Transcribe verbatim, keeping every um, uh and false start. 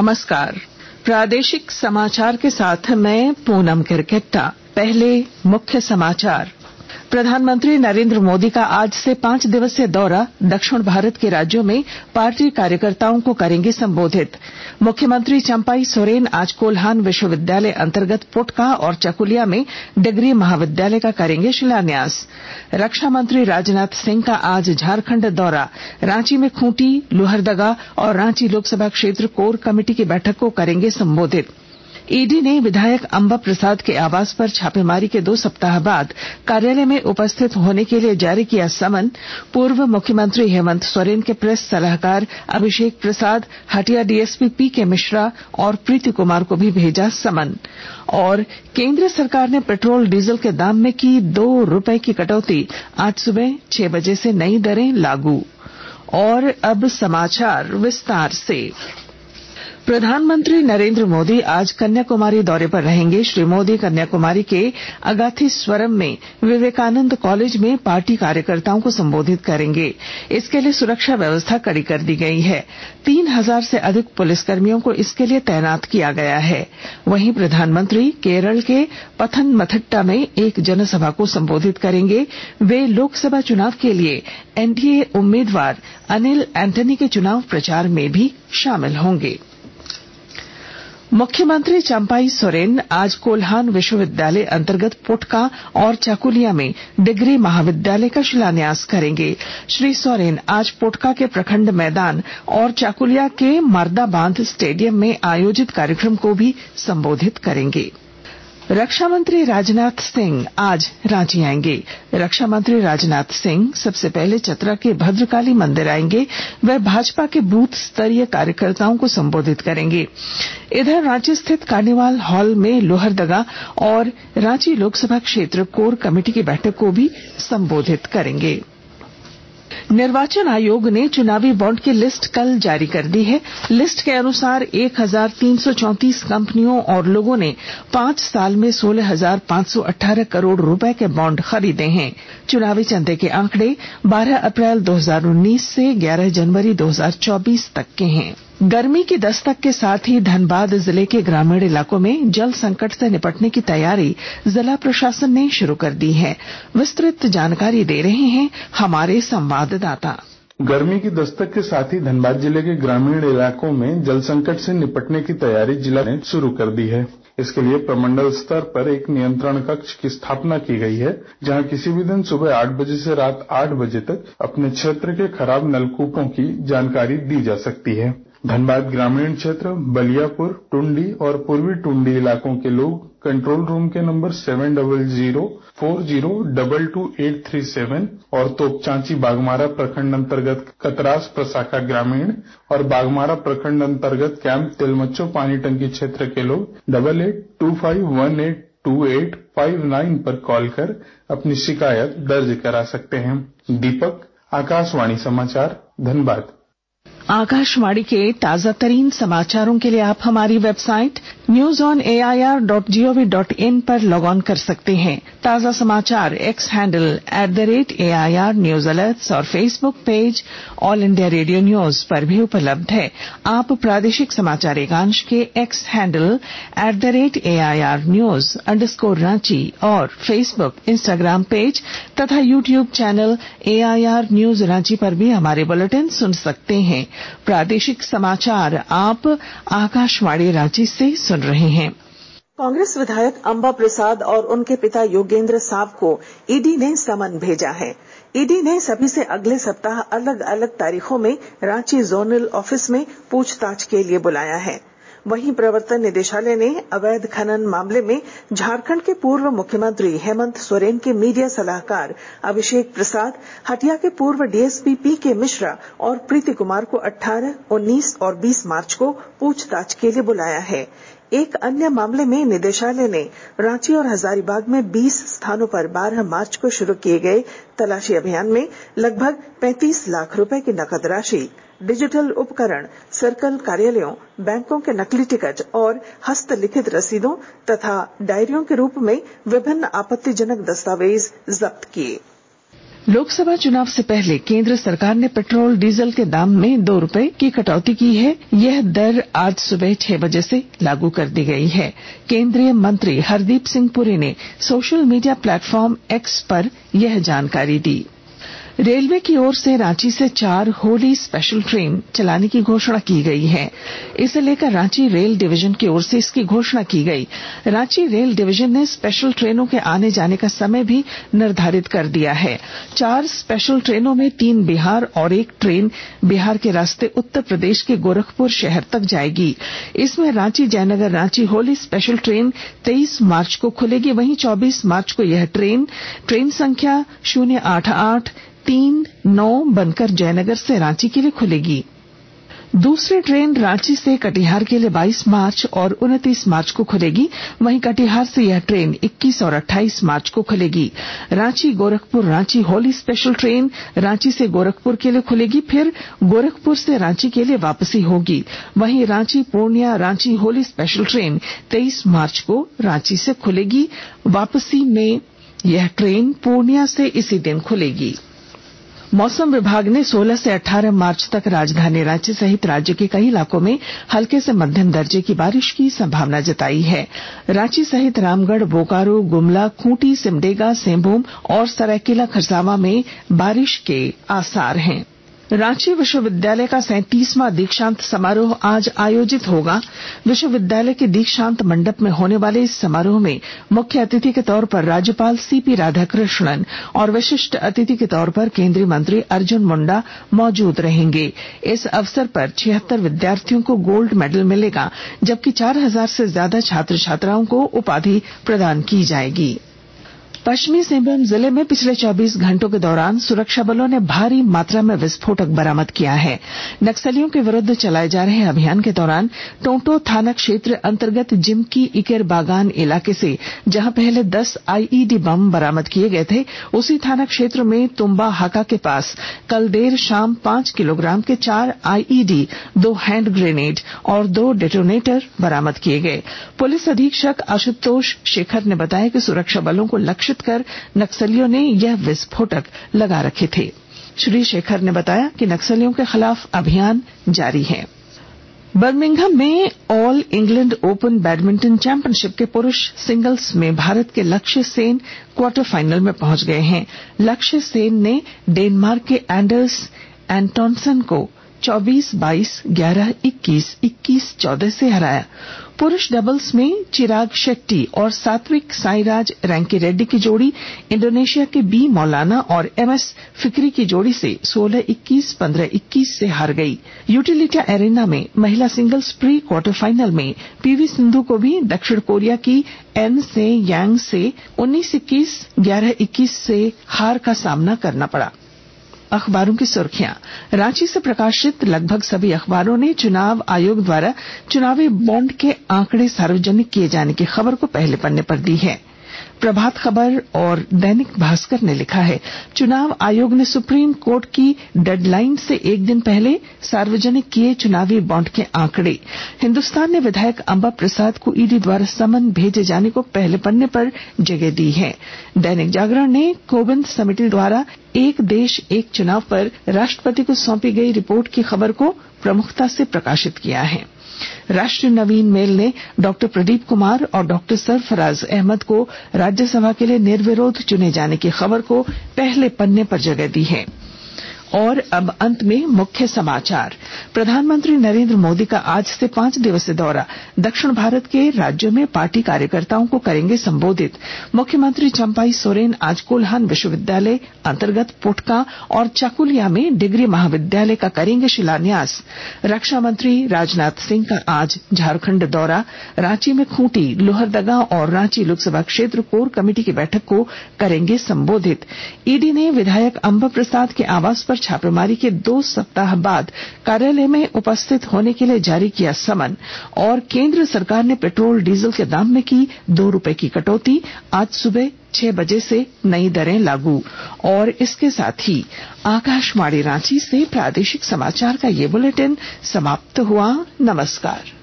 नमस्कार। प्रादेशिक समाचार के साथ मैं पूनम किरकेट्टा। पहले मुख्य समाचार। प्रधानमंत्री नरेंद्र मोदी का आज से पांच दिवसीय दौरा दक्षिण भारत के राज्यों में पार्टी कार्यकर्ताओं को करेंगे संबोधित। मुख्यमंत्री चंपाई सोरेन आज कोल्हान विश्वविद्यालय अंतर्गत पुटका और चकुलिया में डिग्री महाविद्यालय का करेंगे शिलान्यास। रक्षा मंत्री राजनाथ सिंह का आज झारखंड दौरा, रांची में खूंटी, लोहरदगा और रांची लोकसभा क्षेत्र कोर कमेटी की बैठक को करेंगे संबोधित। ईडी ने विधायक अंबा प्रसाद के आवास पर छापेमारी के दो सप्ताह बाद कार्यालय में उपस्थित होने के लिए जारी किया समन। पूर्व मुख्यमंत्री हेमंत सोरेन के प्रेस सलाहकार अभिषेक प्रसाद, हटिया डीएसपी पीके मिश्रा और प्रीति कुमार को भी भेजा समन। और केंद्र सरकार ने पेट्रोल डीजल के दाम में की दो रुपए की कटौती, आज सुबह छह बजे से नई दरें लागू। और अब समाचार विस्तार से। प्रधानमंत्री नरेंद्र मोदी आज कन्याकुमारी दौरे पर रहेंगे। श्री मोदी कन्याकुमारी के अगाथीस्वरम में विवेकानंद कॉलेज में पार्टी कार्यकर्ताओं को संबोधित करेंगे। इसके लिए सुरक्षा व्यवस्था कड़ी कर दी गई है। तीन हजार से अधिक पुलिसकर्मियों को इसके लिए तैनात किया गया है। वहीं प्रधानमंत्री केरल के पथनमथिट्टा में एक जनसभा को संबोधित करेंगे। वे लोकसभा चुनाव के लिए एनडीए उम्मीदवार अनिल एंटनी के चुनाव प्रचार में भी शामिल होंगे। मुख्यमंत्री चंपाई सोरेन आज कोल्हान विश्वविद्यालय अंतर्गत पुटका और चाकुलिया में डिग्री महाविद्यालय का शिलान्यास करेंगे। श्री सोरेन आज पुटका के प्रखंड मैदान और चाकुलिया के मर्दा बांध स्टेडियम में आयोजित कार्यक्रम को भी संबोधित करेंगे। रक्षा मंत्री राजनाथ सिंह आज रांची आएंगे। रक्षा मंत्री राजनाथ सिंह सबसे पहले चतरा के भद्रकाली मंदिर आएंगे। वह भाजपा के बूथ स्तरीय कार्यकर्ताओं को संबोधित करेंगे। इधर रांची स्थित कार्निवाल हॉल में लोहरदगा और रांची लोकसभा क्षेत्र कोर कमेटी की बैठक को भी संबोधित करेंगे। निर्वाचन आयोग ने चुनावी बॉन्ड की लिस्ट कल जारी कर दी है। लिस्ट के अनुसार एक हजार तीन सौ चौंतीस कंपनियों और लोगों ने पांच साल में सोलह हजार पांच सौ अठारह करोड़ रुपए के बॉन्ड खरीदे हैं। चुनावी चंदे के आंकड़े बारह अप्रैल दो हजार उन्नीस से ग्यारह जनवरी दो हजार चौबीस तक के हैं। गर्मी की दस्तक के साथ ही धनबाद जिले के ग्रामीण इलाकों में जल संकट से निपटने की तैयारी जिला प्रशासन ने शुरू कर दी है। विस्तृत जानकारी दे रहे हैं हमारे संवाददाता। गर्मी की दस्तक के साथ ही धनबाद जिले के ग्रामीण इलाकों में जल संकट से निपटने की तैयारी जिला ने शुरू कर दी है। इसके लिए प्रमंडल स्तर पर एक नियंत्रण कक्ष की स्थापना की गई है, जहां किसी भी दिन सुबह आठ बजे से रात आठ बजे तक अपने क्षेत्र के खराब नलकूपों की जानकारी दी जा सकती है। धनबाद ग्रामीण क्षेत्र, बलियापुर, टुंडी और पूर्वी टुंडी इलाकों के लोग कंट्रोल रूम के number seven double zero four zero double two eight three seven और तोपचांची बागमारा प्रखंड अंतर्गत कतरास प्रशाखा ग्रामीण और बागमारा प्रखंड अंतर्गत कैंप तिलमच्चो पानी टंकी क्षेत्र के लोग double eight two five one eight two eight five nine पर कॉल कर अपनी शिकायत दर्ज करा सकते हैं। दीपक, आकाशवाणी समाचार, धनबाद। आकाशवाणी के ताजा तरीन समाचारों के लिए आप हमारी website news on A I R dot G O V dot in पर लॉग ऑन कर सकते हैं। ताजा समाचार X handle at the rate A I R news alerts और Facebook page All India Radio news पर भी उपलब्ध है। आप प्रादेशिक समाचार एकांश के X handle at the rate A I R news underscore Ranchi और फेसबुक, इंस्टाग्राम पेज तथा YouTube channel A I R news Ranchi पर भी हमारे बुलेटिन सुन सकते हैं। प्रादेशिक समाचार आप आकाशवाणी रांची से सुन रहे हैं। कांग्रेस विधायक अंबा प्रसाद और उनके पिता योगेंद्र साव को ईडी ने समन भेजा है। ईडी ने सभी से अगले सप्ताह अलग अलग तारीखों में रांची जोनल ऑफिस में पूछताछ के लिए बुलाया है। वहीं प्रवर्तन निदेशालय ने अवैध खनन मामले में झारखंड के पूर्व मुख्यमंत्री हेमंत सोरेन के मीडिया सलाहकार अभिषेक प्रसाद, हटिया के पूर्व डीएसपी पीके मिश्रा और प्रीति कुमार को अठारह, उन्नीस और बीस मार्च को पूछताछ के लिए बुलाया है। एक अन्य मामले में निदेशालय ने रांची और हजारीबाग में बीस स्थानों पर बारह मार्च को शुरू किए गए तलाशी अभियान में लगभग पैंतीस लाख रुपए की नकद राशि, डिजिटल उपकरण, सर्कल कार्यालयों, बैंकों के नकली टिकट और हस्तलिखित रसीदों तथा डायरियों के रूप में विभिन्न आपत्तिजनक दस्तावेज जब्त किए। लोकसभा चुनाव से पहले केंद्र सरकार ने पेट्रोल डीजल के दाम में दो रुपए की कटौती की है। यह दर आज सुबह छह बजे से लागू कर दी गई है। केंद्रीय मंत्री हरदीप सिंह पुरी ने सोशल मीडिया प्लेटफॉर्म एक्स पर यह जानकारी दी। रेलवे की ओर से रांची से चार होली स्पेशल ट्रेन चलाने की घोषणा की गई है। इसे लेकर रांची रेल डिवीजन की ओर से इसकी घोषणा की गई। रांची रेल डिवीजन ने स्पेशल ट्रेनों के आने जाने का समय भी निर्धारित कर दिया है। चार स्पेशल ट्रेनों में तीन बिहार और एक ट्रेन बिहार के रास्ते उत्तर प्रदेश के गोरखपुर शहर तक जाएगी। इसमें रांची जयनगर रांची होली स्पेशल ट्रेन तेईस मार्च को खुलेगी। वहीं चौबीस मार्च को यह ट्रेन ट्रेन संख्या शून्य आठ आठ तीन नौ बनकर जयनगर से रांची के लिए खुलेगी। दूसरी ट्रेन रांची से कटिहार के लिए बाईस मार्च और उनतीस मार्च को खुलेगी। वहीं कटिहार से यह ट्रेन इक्कीस और अट्ठाईस मार्च को खुलेगी। रांची गोरखपुर रांची होली स्पेशल ट्रेन रांची से गोरखपुर के लिए खुलेगी, फिर गोरखपुर से रांची के लिए वापसी होगी। वहीं रांची पूर्णिया रांची होली स्पेशल ट्रेन तेईस मार्च को रांची से खुलेगी। वापसी में यह ट्रेन पूर्णिया से इसी दिन खुलेगी। मौसम विभाग ने सोलह से अठारह मार्च तक राजधानी रांची सहित राज्य के कई इलाकों में हल्के से मध्यम दर्जे की बारिश की संभावना जताई है। रांची सहित रामगढ़, बोकारो, गुमला, खूंटी, सिमडेगा, सिंहभूम और सरायकेला खरसावां में बारिश के आसार हैं। रांची विश्वविद्यालय का सैंतीसवां दीक्षांत समारोह आज आयोजित होगा। विश्वविद्यालय के दीक्षांत मंडप में होने वाले इस समारोह में मुख्य अतिथि के तौर पर राज्यपाल सीपी राधाकृष्णन और विशिष्ट अतिथि के तौर पर केंद्रीय मंत्री अर्जुन मुंडा मौजूद रहेंगे। इस अवसर पर छिहत्तर विद्यार्थियों को गोल्ड मेडल मिलेगा, जबकि चार हजार से ज्यादा छात्र छात्राओं को उपाधि प्रदान की जाएगी। पश्चिमी सिंहभूम जिले में पिछले चौबीस घंटों के दौरान सुरक्षा बलों ने भारी मात्रा में विस्फोटक बरामद किया है। नक्सलियों के विरुद्ध चलाए जा रहे अभियान के दौरान टोंटो थाना क्षेत्र अंतर्गत जिमकी इकेर बागान इलाके से जहां पहले दस आईईडी बम बरामद किए गए थे, उसी थाना क्षेत्र में तुम्बा हाका के पास कल देर शाम पांच किलोग्राम के चार आईईडी, दो हैंड ग्रेनेड और दो डेटोनेटर बरामद किए गए। पुलिस अधीक्षक आशुतोष शेखर ने बताया कि सुरक्षा बलों को लक्ष्य कर नक्सलियों ने यह विस्फोटक लगा रखे थे। श्री शेखर ने बताया कि नक्सलियों के खिलाफ अभियान जारी है। बर्मिंघम में All England Open badminton championship के पुरुष सिंगल्स में भारत के लक्ष्य सेन क्वार्टर फाइनल में पहुंच गए हैं। लक्ष्य सेन ने डेनमार्क के एंडर्स एंटोनसन को चौबीस बाईस, ग्यारह इक्कीस, इक्कीस चौदह से हराया। पुरुष डबल्स में चिराग शेट्टी और सात्विक साईराज रैंकीरेड्डी की जोड़ी इंडोनेशिया के बी मौलाना और एमएस फिक्री की जोड़ी से सोलह इक्कीस, पंद्रह इक्कीस से हार गई। यूटिलिटी एरेना में महिला सिंगल्स प्री क्वार्टर फाइनल में पीवी सिंधु को भी दक्षिण कोरिया की एन से यांग से उन्नीस इक्कीस, ग्यारह इक्कीस से हार का सामना करना पड़ा। अखबारों की सुर्खियां। रांची से प्रकाशित लगभग सभी अखबारों ने चुनाव आयोग द्वारा चुनावी बॉन्ड के आंकड़े सार्वजनिक किए जाने की खबर को पहले पन्ने पर दी है। प्रभात खबर और दैनिक भास्कर ने लिखा है, चुनाव आयोग ने सुप्रीम कोर्ट की डेडलाइन से एक दिन पहले सार्वजनिक किए चुनावी बॉन्ड के आंकड़े। हिंदुस्तान ने विधायक अंबा प्रसाद को ईडी द्वारा समन भेजे जाने को पहले पन्ने पर जगह दी है। दैनिक जागरण ने कोविंद समिति द्वारा एक देश एक चुनाव पर राष्ट्रपति को सौंपी गई रिपोर्ट की खबर को प्रमुखता से प्रकाशित किया है। राष्ट्रीय नवीन मेल ने डॉक्टर प्रदीप कुमार और डॉक्टर सरफराज अहमद को राज्यसभा के लिए निर्विरोध चुने जाने की खबर को पहले पन्ने पर जगह दी है। और अब अंत में मुख्य समाचार। प्रधानमंत्री नरेंद्र मोदी का आज से पांच दिवसीय दौरा दक्षिण भारत के राज्यों में पार्टी कार्यकर्ताओं को करेंगे संबोधित। मुख्यमंत्री चंपाई सोरेन आज कोल्हान विश्वविद्यालय अंतर्गत पोटका और चाकुलिया में डिग्री महाविद्यालय का करेंगे शिलान्यास। रक्षा मंत्री राजनाथ सिंह का आज झारखंड दौरा। रांची में खूंटी, लोहरदगा और रांची लोकसभा क्षेत्र कोर कमेटी की बैठक को करेंगे संबोधित। ईडी ने विधायक अंबा प्रसाद के आवास पर छापेमारी के दो सप्ताह बाद कार्यालय में उपस्थित होने के लिए जारी किया समन। और केंद्र सरकार ने पेट्रोल डीजल के दाम में की दो रुपए की कटौती। आज सुबह छह बजे से नई दरें लागू। और इसके साथ ही आकाशवाणी रांची से प्रादेशिक समाचार का ये बुलेटिन समाप्त हुआ। नमस्कार।